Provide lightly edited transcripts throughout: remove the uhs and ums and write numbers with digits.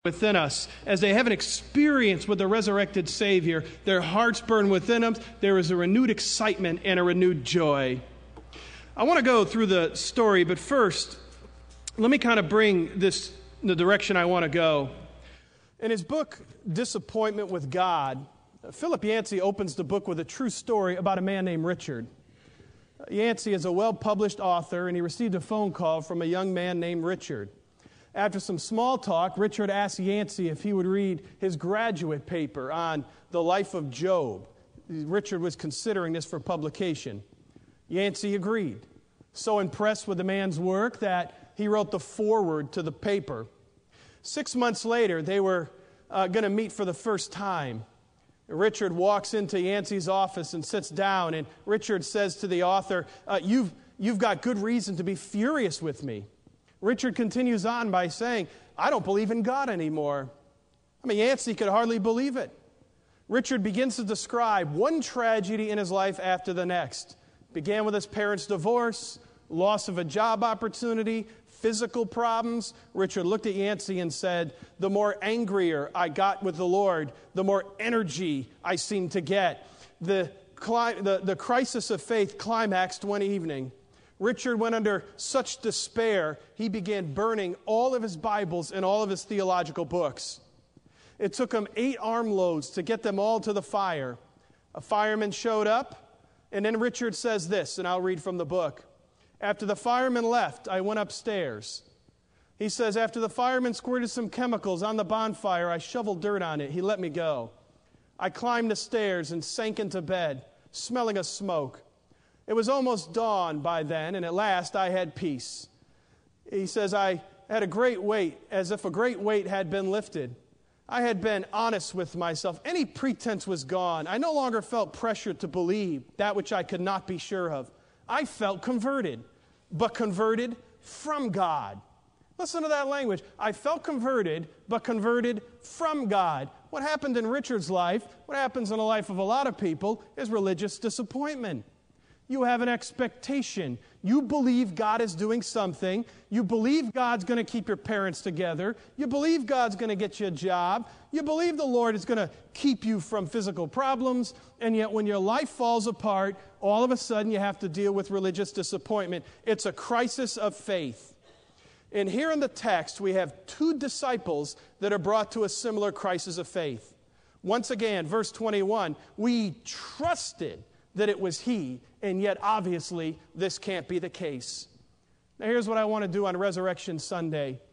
within us, as they have an experience with the resurrected Savior, their hearts burn within them. There is a renewed excitement and a renewed joy. I want to go through the story, but first, let me kind of bring this in the direction I want to go. In his book, Disappointment with God, Philip Yancey opens the book with a true story about a man named Richard. Yancey is a well-published author, and he received a phone call from a young man named Richard. After some small talk, Richard asked Yancey if he would read his graduate paper on the life of Job. Richard was considering this for publication. Yancey agreed, so impressed with the man's work that he wrote the foreword to the paper. 6 months later, they were going to meet for the first time. Richard walks into Yancey's office and sits down, and Richard says to the author, you've got good reason to be furious with me. Richard continues on by saying, I don't believe in God anymore. Yancey could hardly believe it. Richard begins to describe one tragedy in his life after the next. Began with his parents' divorce, loss of a job opportunity, physical problems. Richard looked at Yancey and said, the more angrier I got with the Lord, the more energy I seemed to get. The crisis of faith climaxed one evening. Richard went under such despair, he began burning all of his Bibles and all of his theological books. It took him 8 armloads to get them all to the fire. A fireman showed up, and then Richard says this, and I'll read from the book. After the fireman left, I went upstairs. He says, after the fireman squirted some chemicals on the bonfire, I shoveled dirt on it. He let me go. I climbed the stairs and sank into bed, smelling of smoke. It was almost dawn by then, and at last I had peace. He says, I had a great weight, as if a great weight had been lifted. I had been honest with myself. Any pretense was gone. I no longer felt pressure to believe that which I could not be sure of. I felt converted, but converted from God. Listen to that language. I felt converted, but converted from God. What happened in Richard's life, what happens in the life of a lot of people, is religious disappointment. You have an expectation. You believe God is doing something. You believe God's going to keep your parents together. You believe God's going to get you a job. You believe the Lord is going to keep you from physical problems. And yet when your life falls apart, all of a sudden you have to deal with religious disappointment. It's a crisis of faith. And here in the text, we have 2 disciples that are brought to a similar crisis of faith. Once again, verse 21, we trusted that it was He, and yet obviously this can't be the case. Now here's what I want to do on Resurrection Sunday.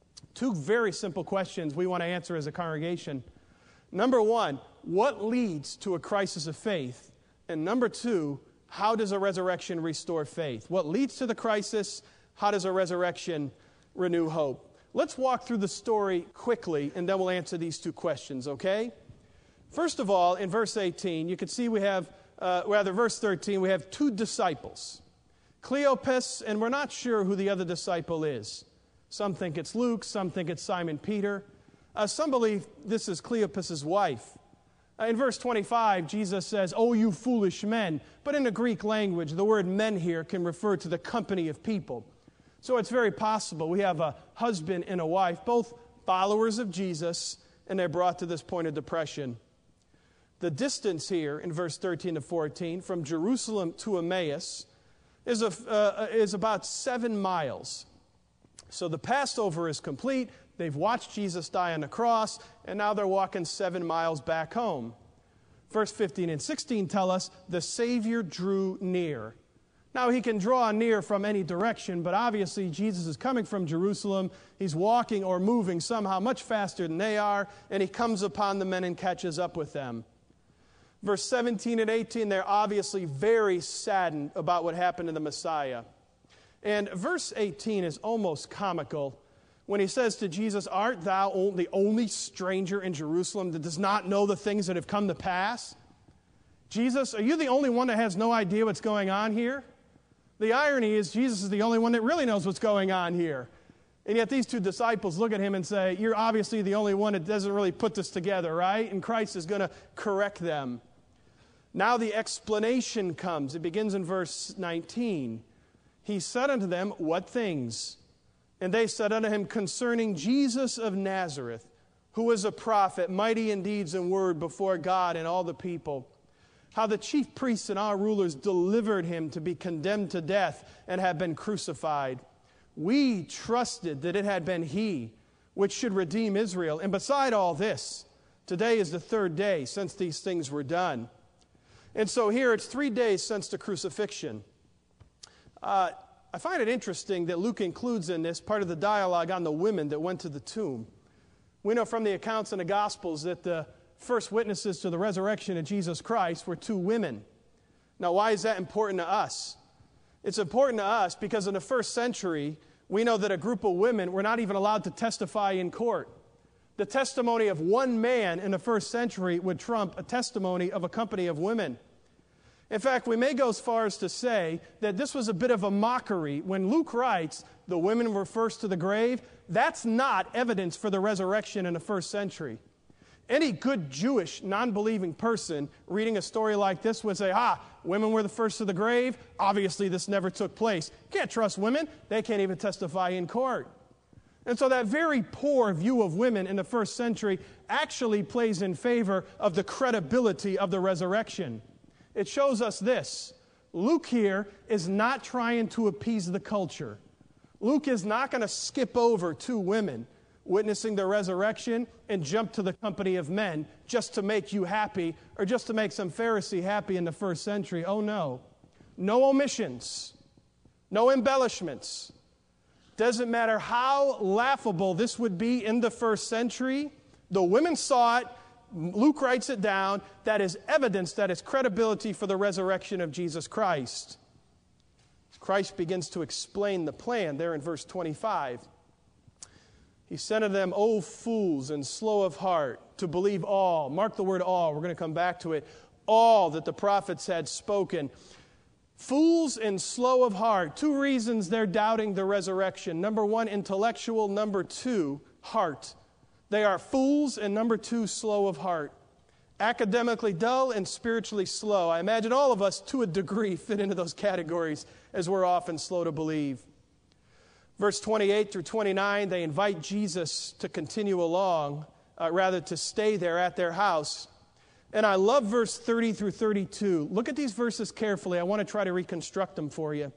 2 very simple questions we want to answer as a congregation. Number 1, what leads to a crisis of faith? And number 2, how does a resurrection restore faith? What leads to the crisis? How does a resurrection renew hope? Let's walk through the story quickly, and then we'll answer these 2 questions, okay? First of all, in verse 18, you can see we have verse 13, we have 2 disciples. Cleopas, and we're not sure who the other disciple is. Some think it's Luke, some think it's Simon Peter. Some believe this is Cleopas' wife. In verse 25, Jesus says, "Oh, you foolish men." But in the Greek language, the word men here can refer to the company of people. So it's very possible we have a husband and a wife, both followers of Jesus, and they're brought to this point of depression. The distance here in verse 13 to 14 from Jerusalem to Emmaus is about 7 miles. So the Passover is complete. They've watched Jesus die on the cross, and now they're walking 7 miles back home. Verse 15 and 16 tell us the Savior drew near. Now, He can draw near from any direction, but obviously Jesus is coming from Jerusalem. He's walking or moving somehow much faster than they are, and He comes upon the men and catches up with them. Verse 17 and 18, they're obviously very saddened about what happened to the Messiah. And verse 18 is almost comical when He says to Jesus, "Art thou the only stranger in Jerusalem that does not know the things that have come to pass?" Jesus, are you the only one that has no idea what's going on here? The irony is Jesus is the only one that really knows what's going on here. And yet these 2 disciples look at Him and say, you're obviously the only one that doesn't really put this together, right? And Christ is going to correct them. Now the explanation comes. It begins in verse 19. He said unto them, "What things?" And they said unto Him, "Concerning Jesus of Nazareth, who was a prophet, mighty in deeds and word before God and all the people. How the chief priests and our rulers delivered him to be condemned to death and have been crucified. We trusted that it had been he which should redeem Israel. And beside all this, today is the third day since these things were done. And so here it's 3 days since the crucifixion. I find it interesting that Luke includes in this part of the dialogue on the women that went to the tomb. We know from the accounts in the Gospels that the first witnesses to the resurrection of Jesus Christ were 2 women. Now, why is that important to us? It's important to us because in the first century, we know that a group of women were not even allowed to testify in court. The testimony of one man in the first century would trump a testimony of a company of women. In fact, we may go as far as to say that this was a bit of a mockery. When Luke writes, the women were first to the grave, that's not evidence for the resurrection in the first century. Any good Jewish, non-believing person reading a story like this would say, women were the first to the grave. Obviously, this never took place. Can't trust women. They can't even testify in court. And so that very poor view of women in the first century actually plays in favor of the credibility of the resurrection. It shows us this. Luke here is not trying to appease the culture. Luke is not going to skip over 2 women witnessing the resurrection and jump to the company of men just to make you happy or just to make some Pharisee happy in the first century. Oh no. No omissions. No embellishments. Doesn't matter how laughable this would be in the first century. The women saw it. Luke writes it down. That is evidence, that is credibility for the resurrection of Jesus Christ. Christ begins to explain the plan there in verse 25. He said to them, O fools and slow of heart, to believe all. Mark the word all. We're going to come back to it. All that the prophets had spoken. Fools and slow of heart. 2 reasons they're doubting the resurrection. Number 1, intellectual. Number 2, heart. They are fools, and number 2, slow of heart. Academically dull and spiritually slow. I imagine all of us, to a degree, fit into those categories, as we're often slow to believe. Verse 28 through 29, they invite Jesus to continue along, to stay there at their house. And I love verse 30 through 32. Look at these verses carefully. I want to try to reconstruct them for you.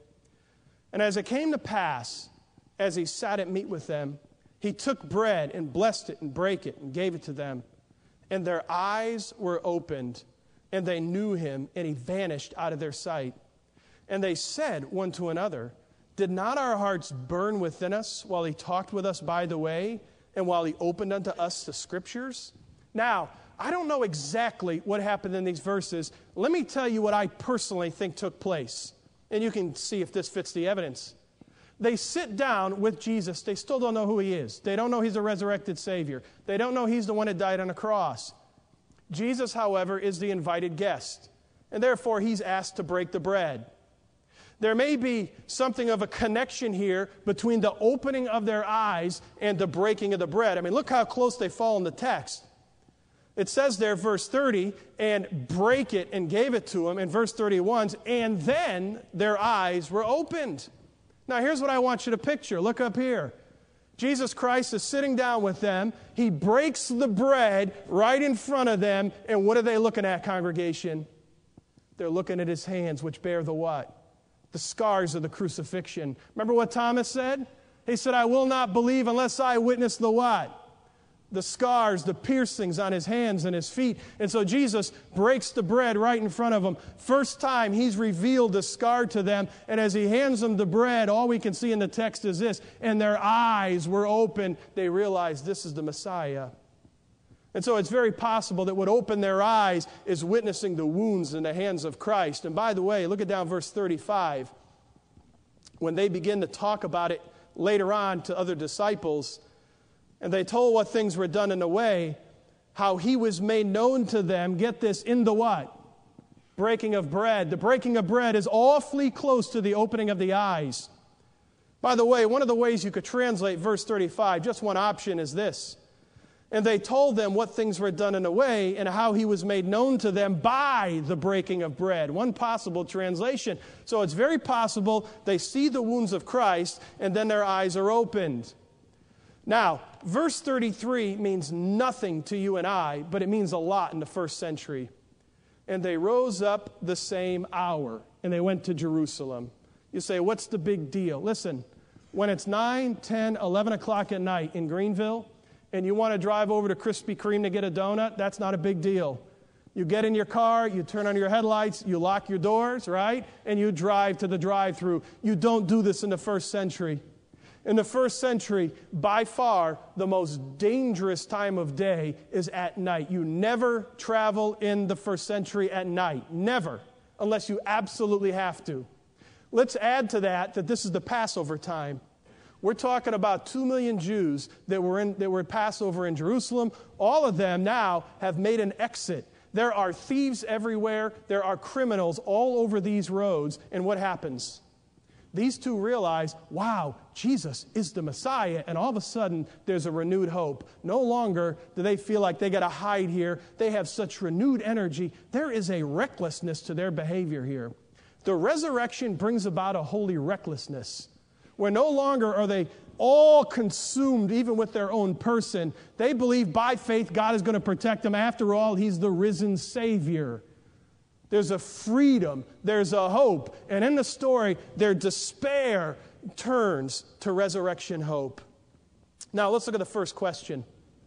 And as it came to pass, as he sat at meat with them, he took bread and blessed it and brake it and gave it to them. And their eyes were opened, and they knew him, and he vanished out of their sight. And they said one to another, Did not our hearts burn within us while he talked with us by the way, and while he opened unto us the Scriptures? Now, I don't know exactly what happened in these verses. Let me tell you what I personally think took place, and you can see if this fits the evidence. They sit down with Jesus. They still don't know who he is. They don't know he's a resurrected Savior. They don't know he's the one that died on the cross. Jesus, however, is the invited guest, and therefore he's asked to break the bread. There may be something of a connection here between the opening of their eyes and the breaking of the bread. I mean, look how close they fall in the text. It says there, verse 30, and break it and gave it to him. In verse 31, and then their eyes were opened. Now, here's what I want you to picture. Look up here. Jesus Christ is sitting down with them. He breaks the bread right in front of them. And what are they looking at, congregation? They're looking at his hands, which bear the what? The scars of the crucifixion. Remember what Thomas said? He said, I will not believe unless I witness the what? The scars, the piercings on his hands and his feet. And so Jesus breaks the bread right in front of them. First time he's revealed the scar to them. And as he hands them the bread, all we can see in the text is this. And their eyes were open. They realized this is the Messiah. And so it's very possible that what opened their eyes is witnessing the wounds in the hands of Christ. And by the way, look at down verse 35. When they begin to talk about it later on to other disciples, and they told what things were done in the way, how he was made known to them, get this, in the what? Breaking of bread. The breaking of bread is awfully close to the opening of the eyes. By the way, one of the ways you could translate verse 35, just one option is this. And they told them what things were done in a way and how he was made known to them by the breaking of bread. One possible translation. So it's very possible they see the wounds of Christ and then their eyes are opened. Now, verse 33 means nothing to you and I, but it means a lot in the first century. And they rose up the same hour, and they went to Jerusalem. You say, what's the big deal? Listen, when it's 9, 10, 11 o'clock at night in Greenville, and you want to drive over to Krispy Kreme to get a donut, that's not a big deal. You get in your car, you turn on your headlights, you lock your doors, right? And you drive to the drive-thru. You don't do this in the first century. In the first century, by far, the most dangerous time of day is at night. You never travel in the first century at night. Never. Unless you absolutely have to. Let's add to that this is the Passover time. We're talking about 2 million Jews that were at Passover in Jerusalem. All of them now have made an exit. There are thieves everywhere. There are criminals all over these roads. And what happens? These two realize, wow, Jesus is the Messiah, and all of a sudden there's a renewed hope. No longer do they feel like they got to hide here. They have such renewed energy. There is a recklessness to their behavior here. The resurrection brings about a holy recklessness, where no longer are they all consumed even with their own person. They believe by faith God is going to protect them. After all, He's the risen Savior. There's a freedom, there's a hope. And in the story, their despair turns to resurrection hope. Now, let's look at the first question.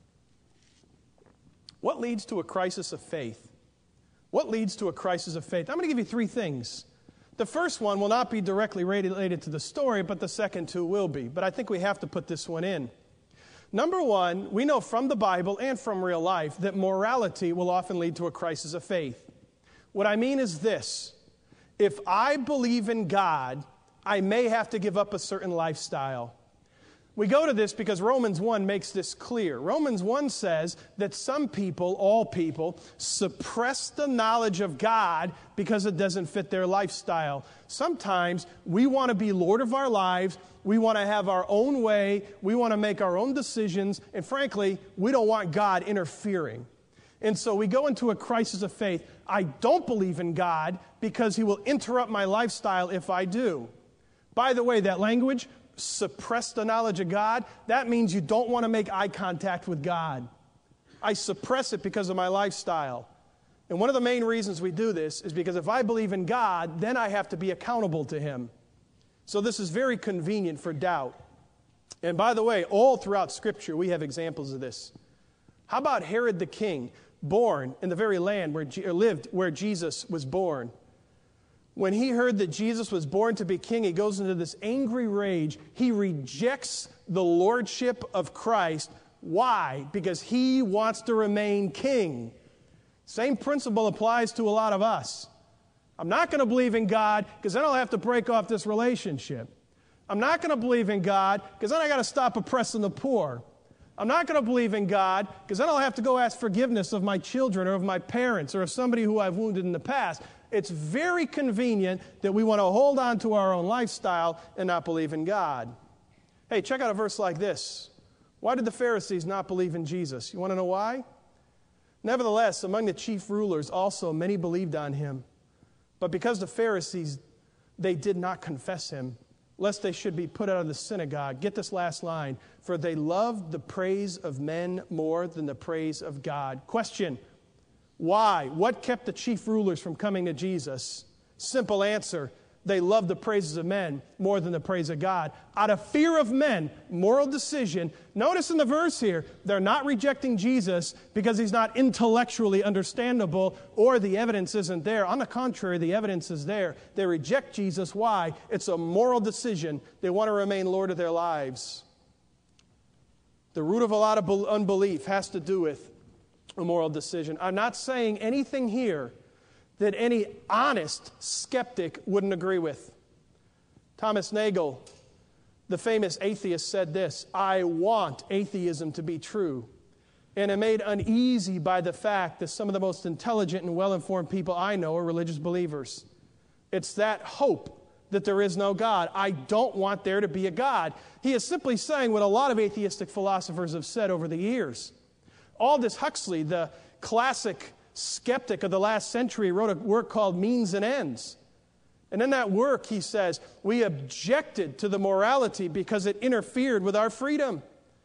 What leads to a crisis of faith? What leads to a crisis of faith? I'm going to give you 3 things. The first one will not be directly related to the story, but the second 2 will be. But I think we have to put this one in. Number 1, we know from the Bible and from real life that morality will often lead to a crisis of faith. What I mean is this: if I believe in God, I may have to give up a certain lifestyle. We go to this because Romans 1 makes this clear. Romans 1 says that some people, all people, suppress the knowledge of God because it doesn't fit their lifestyle. Sometimes we want to be Lord of our lives. We want to have our own way. We want to make our own decisions. And frankly, we don't want God interfering. And so we go into a crisis of faith. I don't believe in God because He will interrupt my lifestyle if I do. By the way, that language, suppress the knowledge of God, that means you don't want to make eye contact with God. I suppress it because of my lifestyle. And one of the main reasons we do this is because if I believe in God, then I have to be accountable to Him. So this is very convenient for doubt. And by the way, all throughout Scripture, we have examples of this. How about Herod the king, born in the very land where Jesus was born? When he heard that Jesus was born to be king, he goes into this angry rage. He rejects the lordship of Christ. Why? Because he wants to remain king. Same principle applies to a lot of us. I'm not going to believe in God because then I'll have to break off this relationship. I'm not going to believe in God because then I got to stop oppressing the poor. I'm not going to believe in God because then I'll have to go ask forgiveness of my children or of my parents or of somebody who I've wounded in the past. It's very convenient that we want to hold on to our own lifestyle and not believe in God. Hey, check out a verse like this. Why did the Pharisees not believe in Jesus? You want to know why? Nevertheless, among the chief rulers also many believed on Him. But because the Pharisees, they did not confess Him, lest they should be put out of the synagogue. Get this last line. For they loved the praise of men more than the praise of God. Question. Why? What kept the chief rulers from coming to Jesus? Simple answer. They loved the praises of men more than the praise of God. Out of fear of men, moral decision. Notice in the verse here, they're not rejecting Jesus because He's not intellectually understandable or the evidence isn't there. On the contrary, the evidence is there. They reject Jesus. Why? It's a moral decision. They want to remain Lord of their lives. The root of a lot of unbelief has to do with a moral decision. I'm not saying anything here that any honest skeptic wouldn't agree with. Thomas Nagel, the famous atheist, said this: I want atheism to be true. And I'm made uneasy by the fact that some of the most intelligent and well-informed people I know are religious believers. It's that hope that there is no God. I don't want there to be a God. He is simply saying what a lot of atheistic philosophers have said over the years. Aldous Huxley, the classic skeptic of the last century, wrote a work called Means and Ends. And in that work, he says, we objected to the morality because it interfered with our freedom.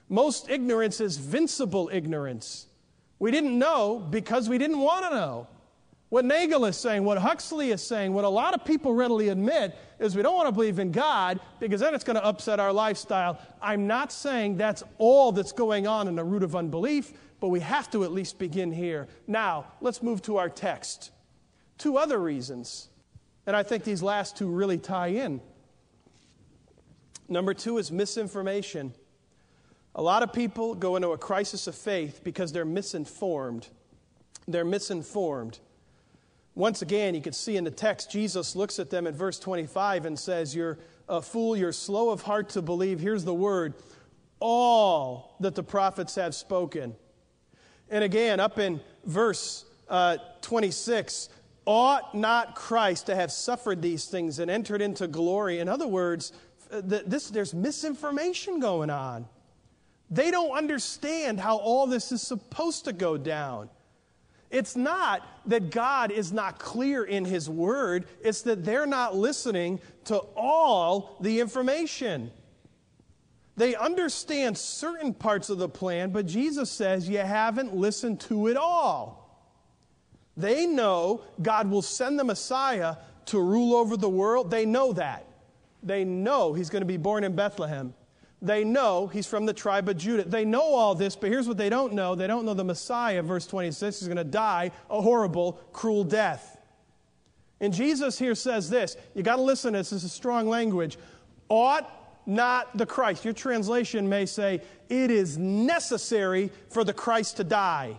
Most ignorance is vincible ignorance. We didn't know because we didn't want to know. What Nagel is saying, what Huxley is saying, what a lot of people readily admit is we don't want to believe in God because then it's going to upset our lifestyle. I'm not saying that's all that's going on in the root of unbelief, but we have to at least begin here. Now, let's move to our text. Two other reasons, and I think these last two really tie in. Number two is misinformation. A lot of people go into a crisis of faith because they're misinformed. They're misinformed. Once again, you can see in the text, Jesus looks at them in verse 25 and says, "You're a fool, you're slow of heart to believe." Here's the word, all that the prophets have spoken. And again, up in verse 26, ought not Christ to have suffered these things and entered into glory? In other words, there's misinformation going on. They don't understand how all this is supposed to go down. It's not that God is not clear in His Word. It's that they're not listening to all the information. They understand certain parts of the plan, but Jesus says you haven't listened to it all. They know God will send the Messiah to rule over the world. They know that. They know He's going to be born in Bethlehem. They know He's from the tribe of Judah. They know all this, but here's what they don't know. They don't know the Messiah, verse 26, is going to die a horrible, cruel death. And Jesus here says this. You got to listen to this. This is strong language. Ought not the Christ. Your translation may say, it is necessary for the Christ to die.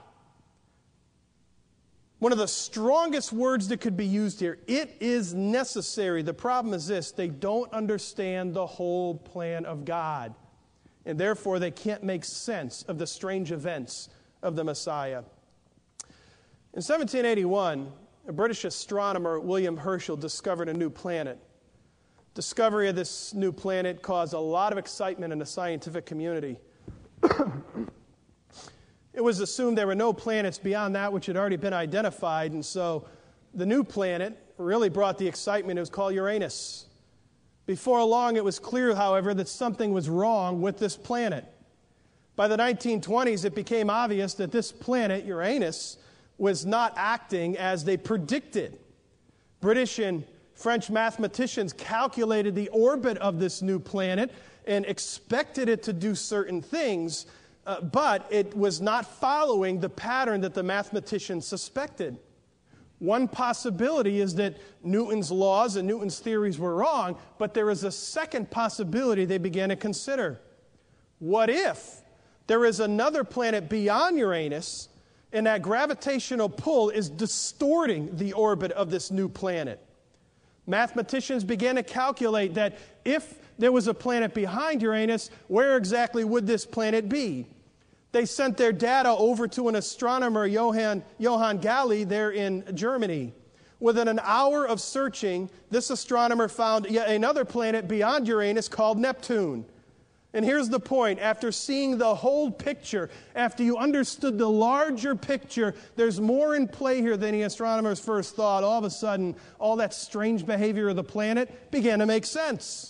One of the strongest words that could be used here. It is necessary. The problem is this. They don't understand the whole plan of God. And therefore, they can't make sense of the strange events of the Messiah. In 1781, a British astronomer, William Herschel, discovered a new planet. Discovery of this new planet caused a lot of excitement in the scientific community. It was assumed there were no planets beyond that which had already been identified, and so the new planet really brought the excitement. It was called Uranus. Before long, it was clear, however, that something was wrong with this planet. By the 1920s, it became obvious that this planet, Uranus, was not acting as they predicted. British and French mathematicians calculated the orbit of this new planet and expected it to do certain things, but it was not following the pattern that the mathematicians suspected. One possibility is that Newton's laws and Newton's theories were wrong, but there is a second possibility they began to consider. What if there is another planet beyond Uranus, and that gravitational pull is distorting the orbit of this new planet? Mathematicians began to calculate that if there was a planet behind Uranus, where exactly would this planet be? They sent their data over to an astronomer, Johann Galle, there in Germany. Within an hour of searching, this astronomer found yet another planet beyond Uranus called Neptune. And here's the point. After seeing the whole picture, after you understood the larger picture, there's more in play here than the astronomers first thought. All of a sudden, all that strange behavior of the planet began to make sense.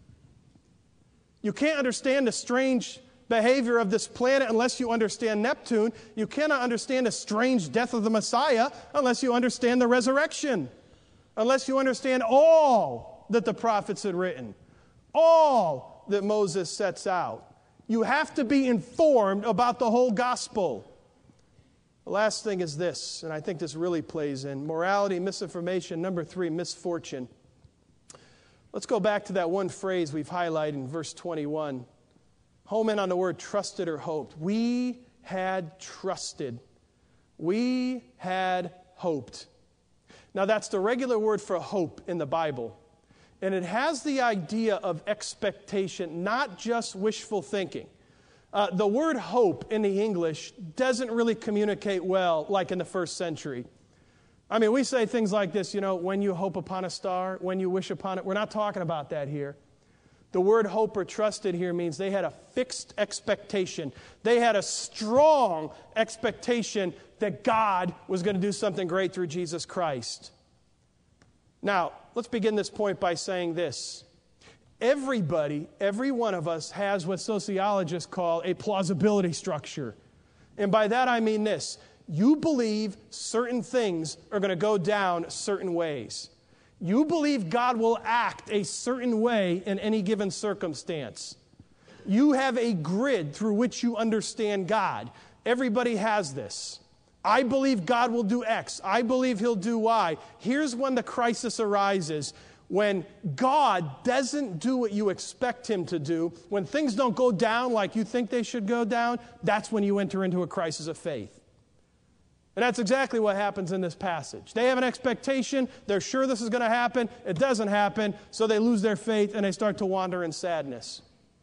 You can't understand the strange behavior of this planet unless you understand Neptune. You cannot understand the strange death of the Messiah unless you understand the resurrection. Unless you understand all that the prophets had written. All that Moses sets out. You have to be informed about the whole gospel. The last thing is this, and I think this really plays in. Morality, misinformation. Number 3, misfortune. Let's go back to that one phrase we've highlighted in verse 21. Home in on the word trusted or hoped. We had trusted. We had hoped. Now that's the regular word for hope in the Bible. And it has the idea of expectation, not just wishful thinking. The word hope in the English doesn't really communicate well like in the first century. I mean, we say things like this, when you hope upon a star, when you wish upon it. We're not talking about that here. The word hope or trusted here means they had a fixed expectation. They had a strong expectation that God was going to do something great through Jesus Christ. Now, let's begin this point by saying this. Everybody, every one of us has what sociologists call a plausibility structure. And by that I mean this. You believe certain things are going to go down certain ways. You believe God will act a certain way in any given circumstance. You have a grid through which you understand God. Everybody has this. I believe God will do X. I believe He'll do Y. Here's when the crisis arises. When God doesn't do what you expect Him to do, when things don't go down like you think they should go down, that's when you enter into a crisis of faith. And that's exactly what happens in this passage. They have an expectation. They're sure this is going to happen. It doesn't happen, so they lose their faith and they start to wander in sadness.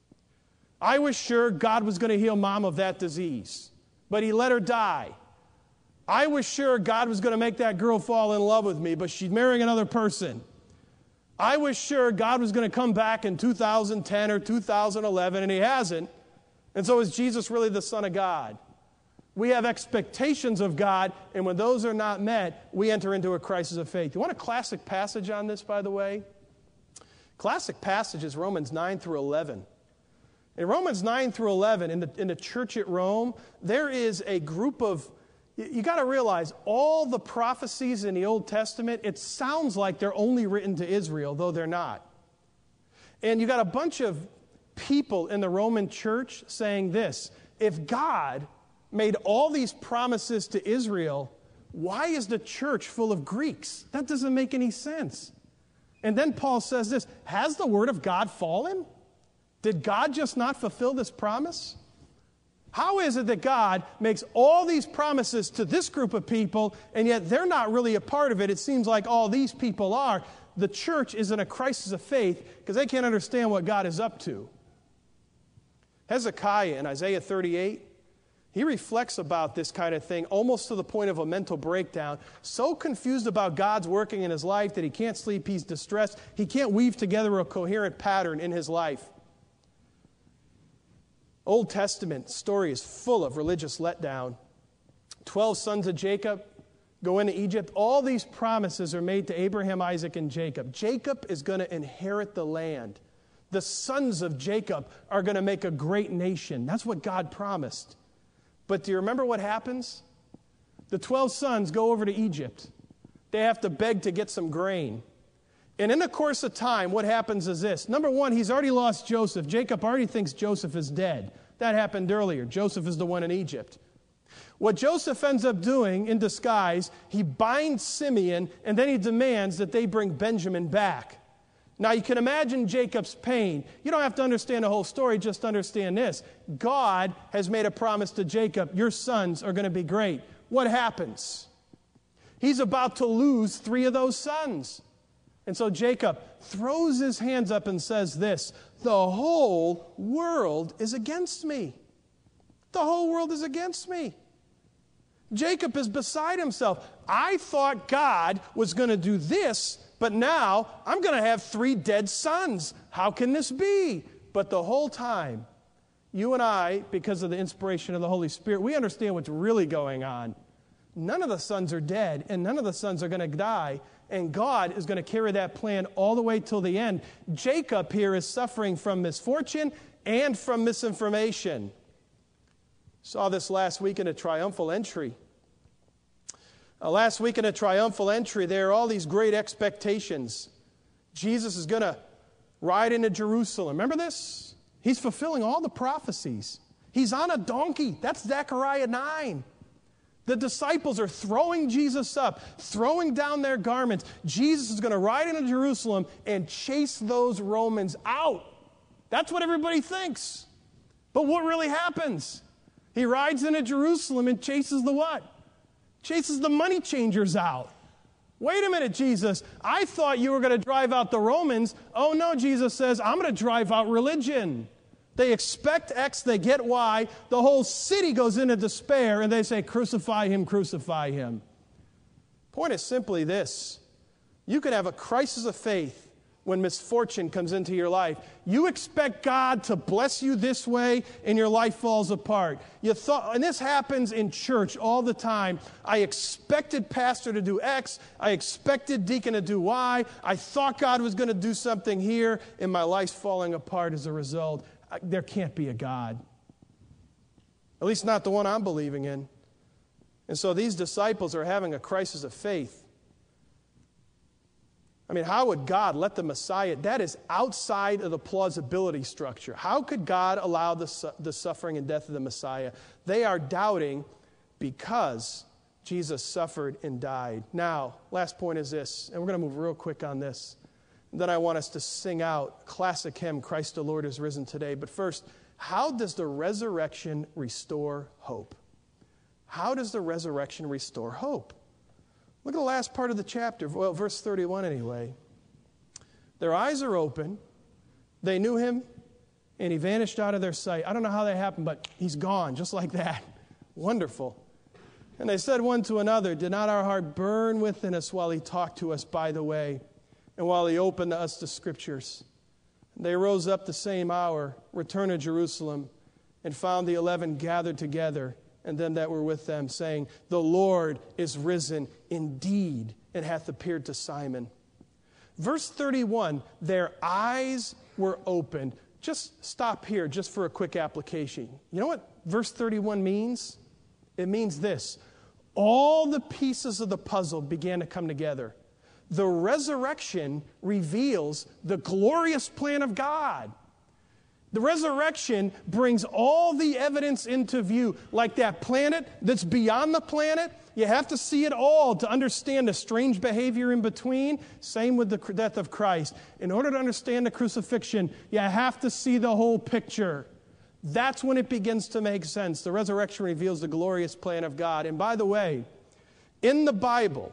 I was sure God was going to heal Mom of that disease, but He let her die. I was sure God was going to make that girl fall in love with me, but she's marrying another person. I was sure God was going to come back in 2010 or 2011, and He hasn't. And so is Jesus really the Son of God? We have expectations of God, and when those are not met, we enter into a crisis of faith. You want a classic passage on this, by the way? Classic passage is Romans 9 through 11. In Romans 9 through 11, in the church at Rome, there is a group of, you got to realize, all the prophecies in the Old Testament, it sounds like they're only written to Israel, though they're not. And you got a bunch of people in the Roman church saying this: if God made all these promises to Israel, why is the church full of Greeks? That doesn't make any sense. And then Paul says this: has the word of God fallen? Did God just not fulfill this promise? How is it that God makes all these promises to this group of people, and yet they're not really a part of it? It seems like all these people are. The church is in a crisis of faith because they can't understand what God is up to. Hezekiah in Isaiah 38, he reflects about this kind of thing almost to the point of a mental breakdown. So confused about God's working in his life that he can't sleep, he's distressed. He can't weave together a coherent pattern in his life. Old Testament story is full of religious letdown. 12 sons of Jacob go into Egypt. All these promises are made to Abraham, Isaac, and Jacob. Jacob is going to inherit the land. The sons of Jacob are going to make a great nation. That's what God promised. But do you remember what happens? The 12 sons go over to Egypt. They have to beg to get some grain. And in the course of time, what happens is this. Number one, he's already lost Joseph. Jacob already thinks Joseph is dead. That happened earlier. Joseph is the one in Egypt. What Joseph ends up doing in disguise, he binds Simeon, and then he demands that they bring Benjamin back. Now, you can imagine Jacob's pain. You don't have to understand the whole story, just understand this. God has made a promise to Jacob: your sons are going to be great. What happens? He's about to lose 3 of those sons. And so Jacob throws his hands up and says this: the whole world is against me. The whole world is against me. Jacob is beside himself. I thought God was going to do this, but now I'm going to have 3 dead sons. How can this be? But the whole time, you and I, because of the inspiration of the Holy Spirit, we understand what's really going on. None of the sons are dead, and none of the sons are going to die, and God is going to carry that plan all the way till the end. Jacob here is suffering from misfortune and from misinformation. Saw this last week in a triumphal entry. Last week in a triumphal entry, there are all these great expectations. Jesus is going to ride into Jerusalem. Remember this? He's fulfilling all the prophecies. He's on a donkey. That's Zechariah 9. The disciples are throwing Jesus up, throwing down their garments. Jesus is going to ride into Jerusalem and chase those Romans out. That's what everybody thinks. But what really happens? He rides into Jerusalem and chases the what? Chases the money changers out. Wait a minute, Jesus. I thought you were going to drive out the Romans. Oh no, Jesus says, I'm going to drive out religion. They expect X, they get Y. The whole city goes into despair, and they say, crucify him, crucify him. Point is simply this. You can have a crisis of faith when misfortune comes into your life. You expect God to bless you this way, and your life falls apart. And this happens in church all the time. I expected pastor to do X. I expected deacon to do Y. I thought God was going to do something here, and my life's falling apart as a result. There can't be a God. At least not the one I'm believing in. And so these disciples are having a crisis of faith. I mean, how would God let the Messiah, that is outside of the plausibility structure. How could God allow the suffering and death of the Messiah? They are doubting because Jesus suffered and died. Now, last point is this, and we're going to move real quick on this. And then I want us to sing out classic hymn, Christ the Lord is risen today. But first, how does the resurrection restore hope? How does the resurrection restore hope? Look at the last part of the chapter, well, verse 31 anyway. Their eyes are open. They knew him, and he vanished out of their sight. I don't know how that happened, but he's gone, just like that. Wonderful. And they said one to another, did not our heart burn within us while he talked to us by the way, and while he opened to us the Scriptures? They rose up the same hour, returned to Jerusalem, and found the 11 gathered together, and them that were with them, saying, the Lord is risen indeed, and hath appeared to Simon. Verse 31, their eyes were opened. Just stop here, just for a quick application. You know what verse 31 means? It means this. All the pieces of the puzzle began to come together. The resurrection reveals the glorious plan of God. The resurrection brings all the evidence into view, like that planet that's beyond the planet. You have to see it all to understand the strange behavior in between. Same with the death of Christ. In order to understand the crucifixion, you have to see the whole picture. That's when it begins to make sense. The resurrection reveals the glorious plan of God. And by the way, in the Bible,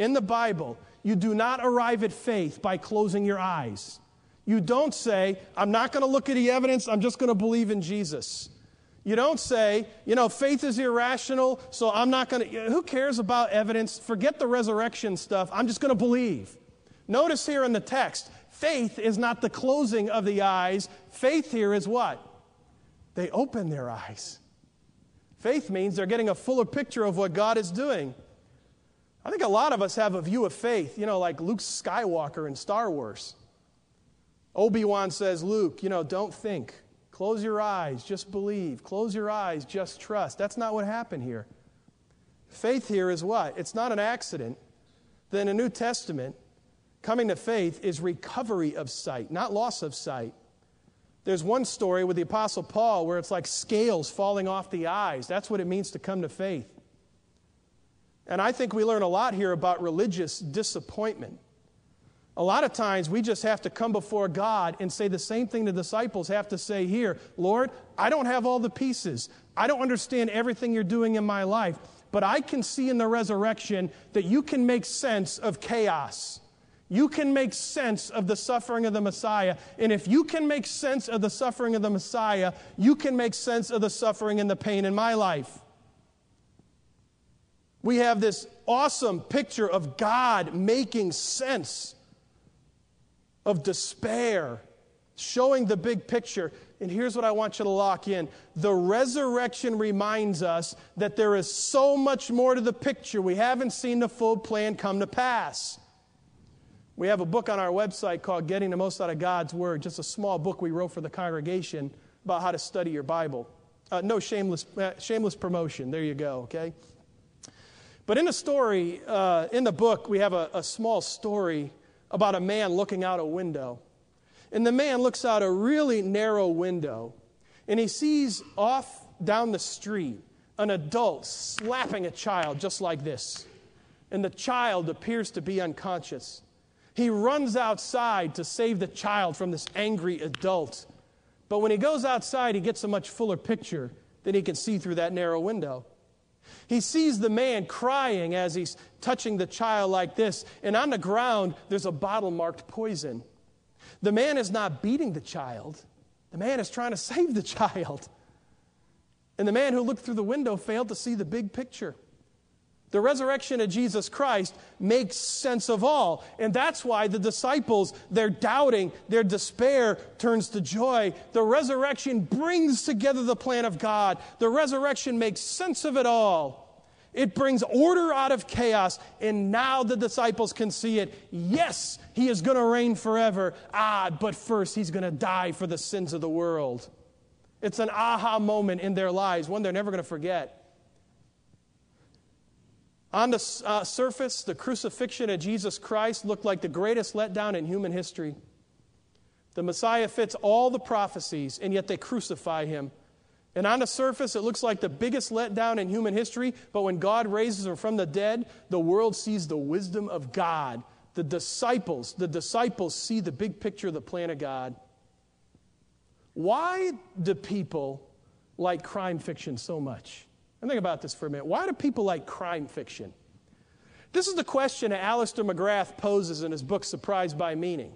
you do not arrive at faith by closing your eyes. You don't say, I'm not going to look at the evidence, I'm just going to believe in Jesus. You don't say, faith is irrational, so I'm not going to, who cares about evidence? Forget the resurrection stuff, I'm just going to believe. Notice here in the text, faith is not the closing of the eyes. Faith here is what? They open their eyes. Faith means they're getting a fuller picture of what God is doing. I think a lot of us have a view of faith, like Luke Skywalker in Star Wars. Obi-Wan says, Luke, don't think. Close your eyes, just believe. Close your eyes, just trust. That's not what happened here. Faith here is what? It's not an accident. Then in the New Testament, coming to faith is recovery of sight, not loss of sight. There's one story with the Apostle Paul where it's like scales falling off the eyes. That's what it means to come to faith. And I think we learn a lot here about religious disappointment. A lot of times we just have to come before God and say the same thing the disciples have to say here. Lord, I don't have all the pieces. I don't understand everything you're doing in my life. But I can see in the resurrection that you can make sense of chaos. You can make sense of the suffering of the Messiah. And if you can make sense of the suffering of the Messiah, you can make sense of the suffering and the pain in my life. We have this awesome picture of God making sense of despair, showing the big picture. And here's what I want you to lock in. The resurrection reminds us that there is so much more to the picture. We haven't seen the full plan come to pass. We have a book on our website called Getting the Most Out of God's Word, just a small book we wrote for the congregation about how to study your Bible. No shameless promotion. There you go, okay? But in the story, in the book, we have a small story about a man looking out a window. And the man looks out a really narrow window, and he sees off down the street an adult slapping a child just like this. And the child appears to be unconscious. He runs outside to save the child from this angry adult. But when he goes outside, he gets a much fuller picture than he can see through that narrow window. He sees the man crying as he's touching the child like this, and on the ground there's a bottle marked poison. The man is not beating the child. The man is trying to save the child. And the man who looked through the window failed to see the big picture. The resurrection of Jesus Christ makes sense of all. And that's why the disciples, their doubting, their despair turns to joy. The resurrection brings together the plan of God. The resurrection makes sense of it all. It brings order out of chaos. And now the disciples can see it. Yes, he is going to reign forever. But first he's going to die for the sins of the world. It's an aha moment in their lives, one they're never going to forget. On the surface, the crucifixion of Jesus Christ looked like the greatest letdown in human history. The Messiah fits all the prophecies, and yet they crucify him. And on the surface, it looks like the biggest letdown in human history, but when God raises him from the dead, the world sees the wisdom of God. The disciples see the big picture of the plan of God. Why do people like crime fiction so much? And think about this for a minute. Why do people like crime fiction? This is the question that Alistair McGrath poses in his book, Surprised by Meaning.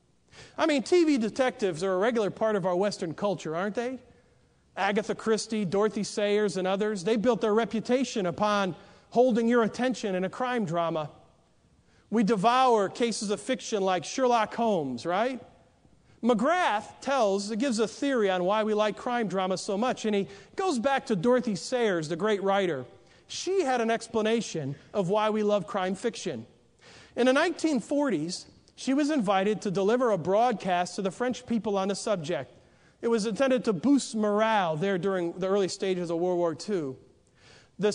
I mean, TV detectives are a regular part of our Western culture, aren't they? Agatha Christie, Dorothy Sayers, and others, they built their reputation upon holding your attention in a crime drama. We devour cases of fiction like Sherlock Holmes, right? McGrath gives a theory on why we like crime drama so much, and he goes back to Dorothy Sayers, the great writer. She had an explanation of why we love crime fiction. In the 1940s, she was invited to deliver a broadcast to the French people on the subject. It was intended to boost morale there during the early stages of World War II. The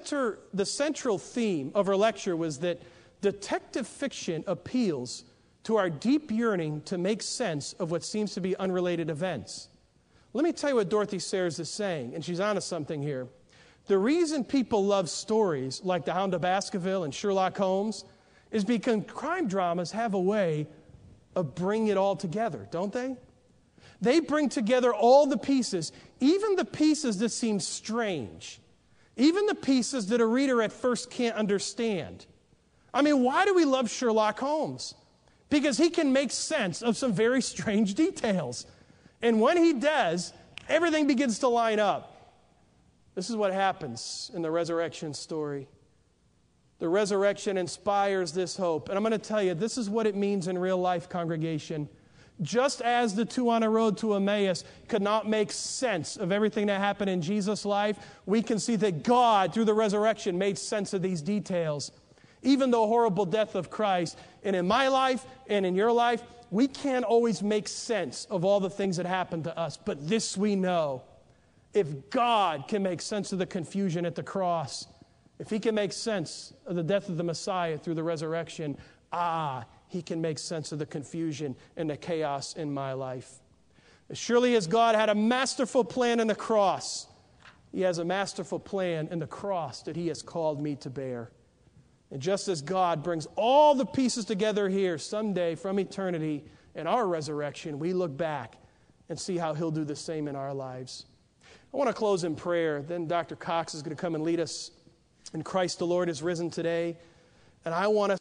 central theme of her lecture was that detective fiction appeals to our deep yearning to make sense of what seems to be unrelated events. Let me tell you what Dorothy Sayers is saying, and she's onto something here. The reason people love stories like The Hound of Baskerville and Sherlock Holmes is because crime dramas have a way of bringing it all together, don't they? They bring together all the pieces, even the pieces that seem strange, even the pieces that a reader at first can't understand. I mean, why do we love Sherlock Holmes? Because he can make sense of some very strange details. And when he does, everything begins to line up. This is what happens in the resurrection story. The resurrection inspires this hope. And I'm going to tell you, this is what it means in real life, congregation. Just as the two on the road to Emmaus could not make sense of everything that happened in Jesus' life, we can see that God, through the resurrection, made sense of these details. Even the horrible death of Christ. And in my life and in your life, we can't always make sense of all the things that happen to us. But this we know. If God can make sense of the confusion at the cross, if he can make sense of the death of the Messiah through the resurrection, he can make sense of the confusion and the chaos in my life. As surely as God had a masterful plan in the cross, he has a masterful plan in the cross that he has called me to bear. And just as God brings all the pieces together here someday from eternity in our resurrection, we look back and see how he'll do the same in our lives. I want to close in prayer. Then Dr. Cox is going to come and lead us in Christ the Lord is risen today. And I want us